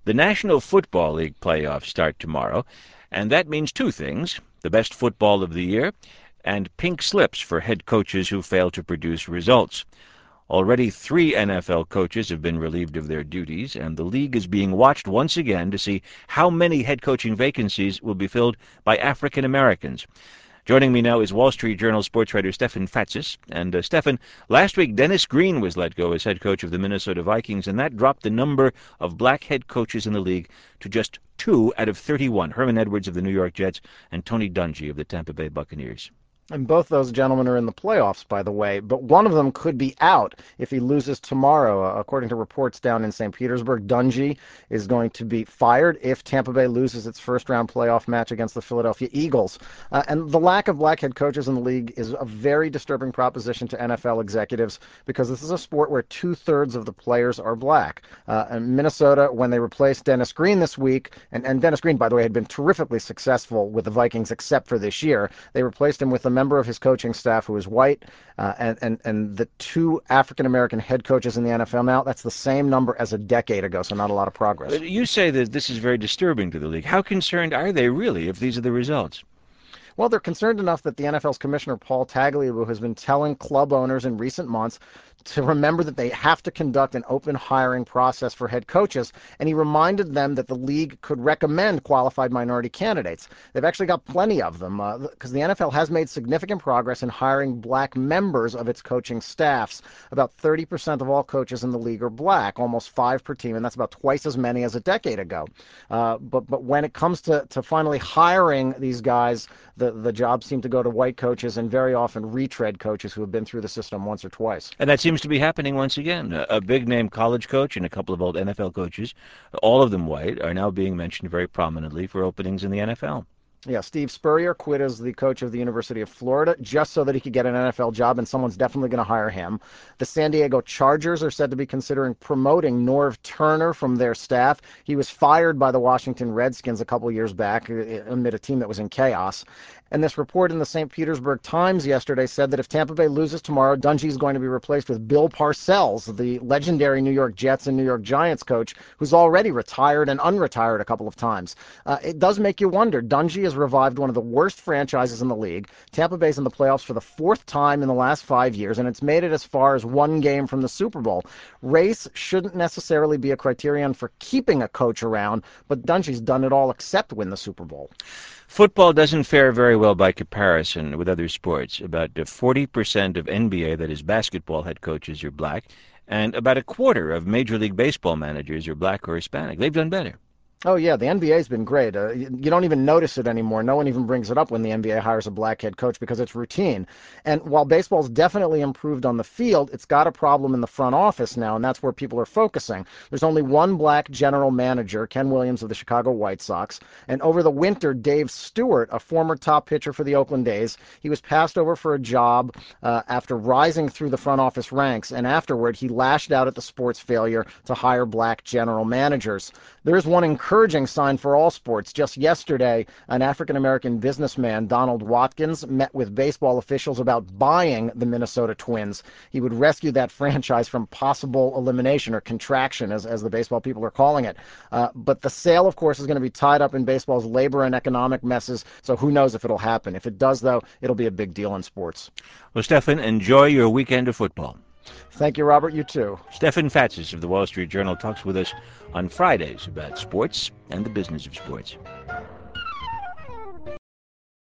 The National Football League playoffs start tomorrow, and that means two things: the best football of the year and pink slips for head coaches who fail to produce results. Already 3 NFL coaches have been relieved of their duties, and the league is being watched once again to see how many head coaching vacancies will be filled by African Americans. Joining me now is Wall Street Journal sports writer Stefan Fatsis. And Stefan, last week Dennis Green was let go as head coach of the Minnesota Vikings, and that dropped the number of black head coaches in the league to just 2 out of 31, Herman Edwards of the New York Jets and Tony Dungy of the Tampa Bay Buccaneers. And both those gentlemen are in the playoffs, by the way, but one of them could be out if he loses tomorrow. According to reports down in St. Petersburg, Dungy is going to be fired if Tampa Bay loses its first-round playoff match against the Philadelphia Eagles. And the lack of black head coaches in the league is a very disturbing proposition to NFL executives because this is a sport where 2/3 of the players are black. And Minnesota, when they replaced Dennis Green this week, and Dennis Green, by the way, had been terrifically successful with the Vikings except for this year, they replaced him with a member of his coaching staff who is white, and the 2 African-American head coaches in the NFL now, that's the same number as a decade ago, so not a lot of progress. You say that this is very disturbing to the league. How concerned are they really if these are the results? Well, they're concerned enough that the NFL's commissioner, Paul Tagliabue, has been telling club owners in recent months to remember that they have to conduct an open hiring process for head coaches, and he reminded them that the league could recommend qualified minority candidates. They've actually got plenty of them because the NFL has made significant progress in hiring black members of its coaching staffs. About 30% of all coaches in the league are black, almost 5 per team, and that's about twice as many as a decade ago. But when it comes to finally hiring these guys, the jobs seem to go to white coaches and very often retread coaches who have been through the system once or twice. And that seems to be happening once again. A big-name college coach and a couple of old NFL coaches, all of them white, are now being mentioned very prominently for openings in the NFL. Yeah, Steve Spurrier quit as the coach of the University of Florida just so that he could get an NFL job, and someone's definitely going to hire him. The San Diego Chargers are said to be considering promoting Norv Turner from their staff. He was fired by the Washington Redskins a couple years back amid a team that was in chaos. And this report in the St. Petersburg Times yesterday said that if Tampa Bay loses tomorrow, Dungy is going to be replaced with Bill Parcells, the legendary New York Jets and New York Giants coach, who's already retired and unretired a couple of times. It does make you wonder. Dungy has revived one of the worst franchises in the league. Tampa Bay's in the playoffs for the 4th time in the last 5 years, and it's made it as far as 1 game from the Super Bowl. Race shouldn't necessarily be a criterion for keeping a coach around, but Dungy's done it all except win the Super Bowl. Football doesn't fare very well by comparison with other sports. About 40% of NBA, that is basketball, head coaches are black, and about a quarter of Major League Baseball managers are black or Hispanic. They've done better. Oh, yeah, the NBA's been great. You don't even notice it anymore. No one even brings it up when the NBA hires a black head coach because it's routine. And while baseball's definitely improved on the field, it's got a problem in the front office now, and that's where people are focusing. There's only one black general manager, Ken Williams of the Chicago White Sox. And over the winter, Dave Stewart, a former top pitcher for the Oakland A's, he was passed over for a job after rising through the front office ranks, and afterward he lashed out at the sport's failure to hire black general managers. There is one encouraging sign for all sports. Just yesterday, an African-American businessman, Donald Watkins, met with baseball officials about buying the Minnesota Twins. He would rescue that franchise from possible elimination or contraction, as the baseball people are calling it. But the sale, of course, is going to be tied up in baseball's labor and economic messes, so who knows if it'll happen. If it does, though, it'll be a big deal in sports. Well, Stefan, enjoy your weekend of football. Thank you, Robert. You too. Stefan Fatsis of the Wall Street Journal talks with us on Fridays about sports and the business of sports.